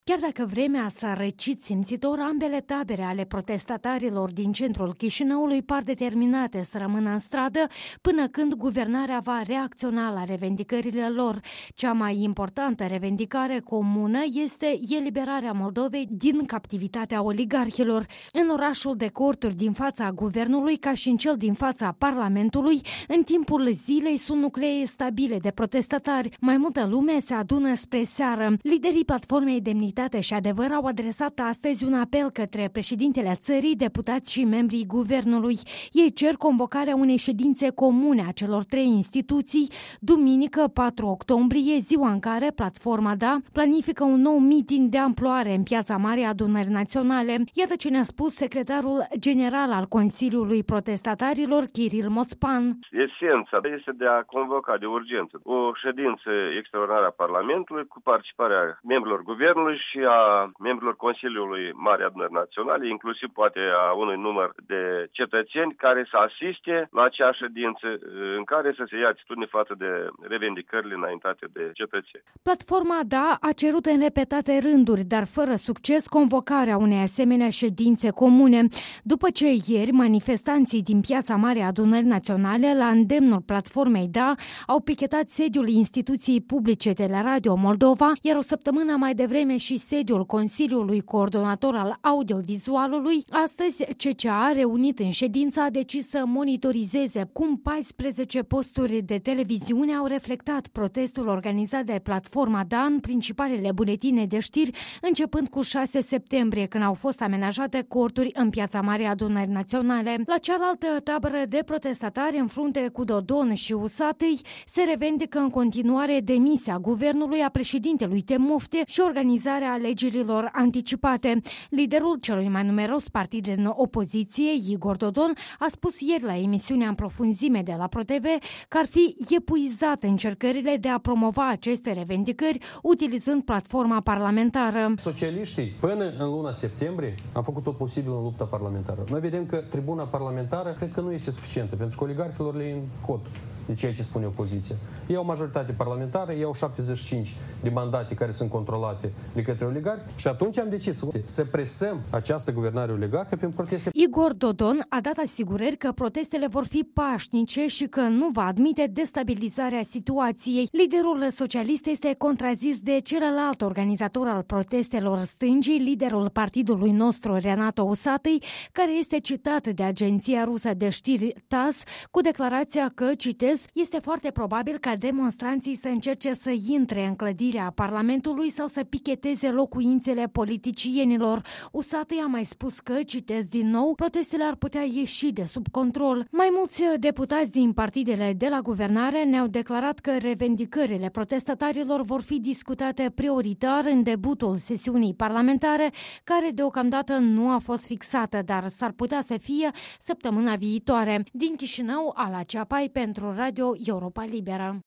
Chiar dacă vremea s-a răcit simțitor, ambele tabere ale protestatarilor din centrul Chișinăului par determinate să rămână în stradă până când guvernarea va reacționa la revendicările lor. Cea mai importantă revendicare comună este eliberarea Moldovei din captivitatea oligarhilor. În orașul de corturi din fața guvernului, ca și în cel din fața Parlamentului, în timpul zilei sunt nuclee stabile de protestatari. Mai multă lume se adună spre seară. Liderii platformei Demnitate și Adevăr au adresat astăzi un apel către președintele țării, deputați și membrii guvernului. Ei cer convocarea unei ședințe comune a celor trei instituții, duminică 4 octombrie, ziua în care Platforma Da planifică un nou meeting de amploare în Piața Mare a Adunării Naționale. Iată ce ne-a spus secretarul general al Consiliului Protestatarilor, Kiril Moțpan. Esența este de a convoca de urgență o ședință extraordinară a Parlamentului cu participarea membrilor guvernului și a membrilor Consiliului Mare Adunării Naționale, inclusiv poate a unui număr de cetățeni care să asiste la acea ședință în care să se ia atitudine față de revendicările înaintate de cetățeni. Platforma Da a cerut în repetate rânduri, dar fără succes, convocarea unei asemenea ședințe comune. După ce ieri manifestanții din Piața Mare a Adunării Naționale, la îndemnul Platformei Da, au pichetat sediul instituției publice Teleradio Moldova, iar o săptămână mai devreme și sediul Consiliului Coordonator al Audiovizualului, astăzi CCA, reunit în ședință, a decis să monitorizeze cum 14 posturi de televiziune au reflectat protestul organizat de Platforma Da în principalele buletine de știri, începând cu 6 septembrie, când au fost amenajate corturi în Piața Mare a Adunării Naționale. La cealaltă tabără de protestatari, în frunte cu Dodon și Usatăi, se revendică în continuare demisia guvernului, a președintelui Temofte și organizarea alegerilor anticipate. Liderul celui mai numeros partid în opoziție, Igor Dodon, a spus ieri la emisiunea În profunzime de la ProTV că ar fi epuizat încercările de a promova aceste revendicări utilizând platforma parlamentară. Socialiștii, până în luna septembrie, am făcut tot posibil în lupta parlamentară. Noi vedem că tribuna parlamentară cred că nu este suficientă, pentru că oligarhilor le în cod de ceea ce spune opoziția. Ei au majoritate parlamentară, ei au 75 de mandate care sunt controlate de către oligarhi și atunci am decis să presăm această guvernare oligarhă prin proteste. Igor Dodon a dat asigurări că protestele vor fi pașnice și că nu va admite destabilizarea situației. Liderul socialist este contrazis de celălalt organizator al protestelor stângii, liderul partidului nostru, Renato Usatăi, care este citat de agenția rusă de știri TASS cu declarația că, citez, este foarte probabil ca demonstranții să încerce să intre în clădirea Parlamentului sau să picheteze locuințele politicienilor. Usatăi a mai spus că, citez din nou, protestele ar putea ieși de sub control. Mai mulți deputați din partidele de la guvernare ne-au declarat că revendicările protestatarilor vor fi discutate prioritar în debutul sesiunii parlamentare, care deocamdată nu a fost fixată, dar s-ar putea să fie săptămâna viitoare. Din Chișinău, Ala Ceapai pentru Radio Europa Liberă.